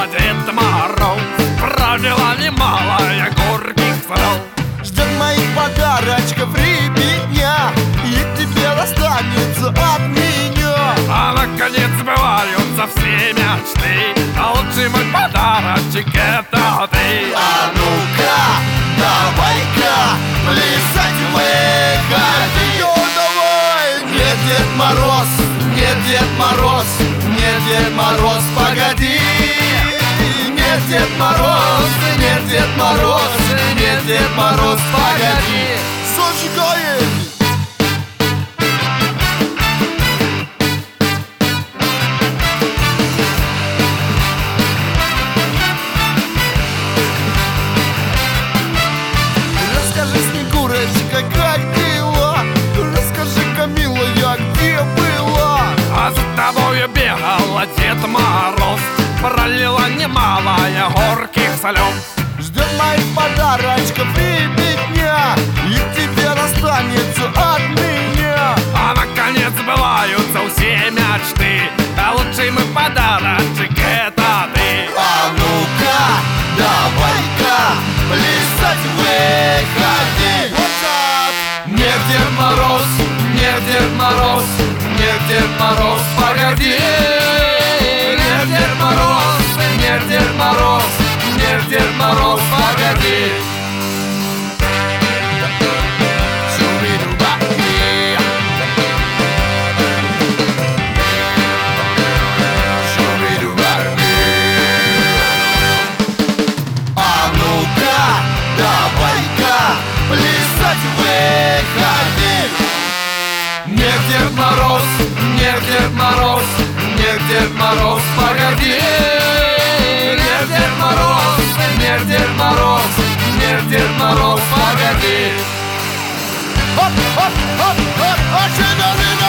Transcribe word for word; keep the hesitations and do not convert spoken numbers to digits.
Дед Мороз. Правила немалая горьких слов. Ждет моих подарочков ребятня, и тебе достанется от меня. А наконец сбываются все мечты, а лучший мой подарочек — это ты. А ну-ка, давай-ка плясать выходи. Ну давай! Нет, Дед Мороз, нет, Дед Мороз, нет, Дед Мороз, погоди. Нет, Дед Мороз, нет, Дед Мороз, нет, Дед Мороз, погоди. Зажигай! Расскажи, Снегурочка, как дела? Расскажи-ка, милая, где была? А за тобою бегала Дед Мороз, пролила немалая горьких слез. Ждет моих подарочков ребятня, и тебе достанется от меня. А наконец сбываются все мечты, а лучший мой подарочек — это ты. А ну-ка, давай-ка плясать выходи. Вот так. Нет, Дед Мороз, нет, Дед Мороз, нет, Дед Мороз, погоди. Нет, Дед Мороз, нет, Дед Мороз, нет, Дед Мороз, погоди. Шуби-дуба-и. Шуби-дуба-и. А ну-ка, давай-ка плясать выходи. Нет, Дед Мороз, нет, Дед Мороз, нет, Дед Мороз, погоди. Нет, Дед Мороз, нет, Дед Мороз, нет, Дед Мороз, погоди. Оп, оп, оп, оп, оп,